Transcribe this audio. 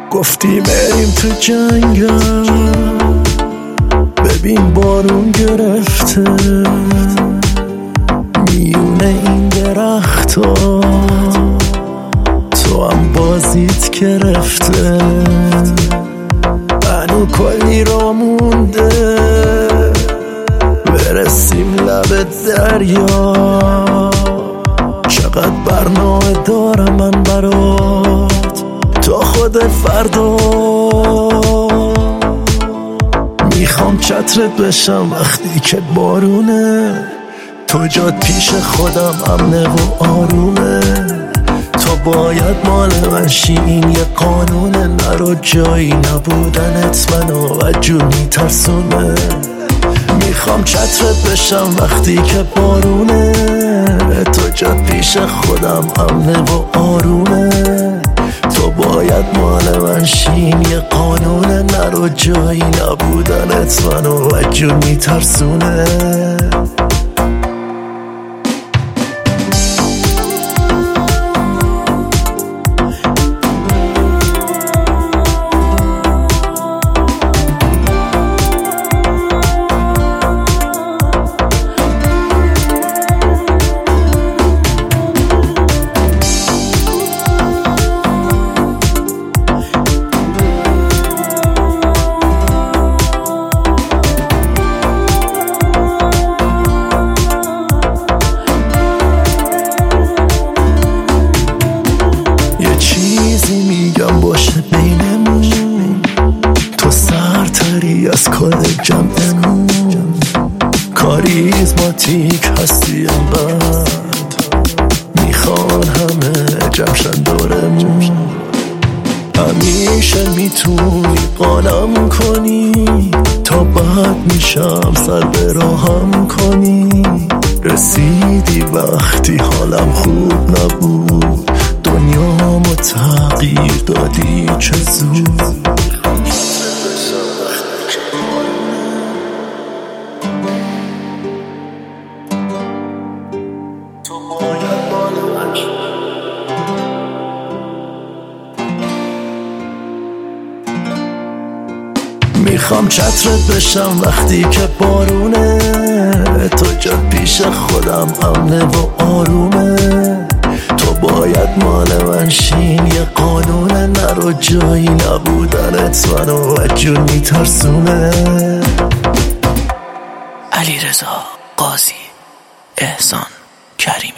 گفتی بریم تو جنگل، ببین بارون گرفته میونه این درختا، تو هم بازیت گرفته، هنو کلی را مونده برسیم لب دریا. چقدر برنامه دارم من برات تا خود فردا، میخوام چترت بشم وقتی که بارونه، تو جات پیش خودم امنه و آرومه، تو باید مال من شی، این یه قانونه، نرو جایی نبودنت منو و جون میترسونه. میخوام چترت بشم وقتی که بارونه، تو جات پیش خودم امنه و آرومه، تو باید مال من شی، این یه قانونه، نرو جایی نبودنت منو و جون میترسونه. میگم باشه بینمون، تو سرتری از کل جمعمون، کاریزماتیک هستی انقدر میخوان همه جمشن دورمون، همیشه میتونی قانم کنی تا بعد میشم سر به راهم کنی. رسیدی وقتی حالم خوب نبود، دنیامو تغییر دادی چه زود. میخوام چترت بشم وقتی که بارونه، تو جات پیش خودم امنه و آرومه، تو باید مال من شین، یه قانونه، نرو جایی نبودنت منو و جون میترسونه. علیرضا قاضی، احسان کریمی.